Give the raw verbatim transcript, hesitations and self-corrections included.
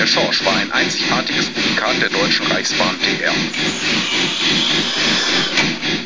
Eine Schorsch war ein einzigartiges Unikat der Deutschen Reichsbahn T R.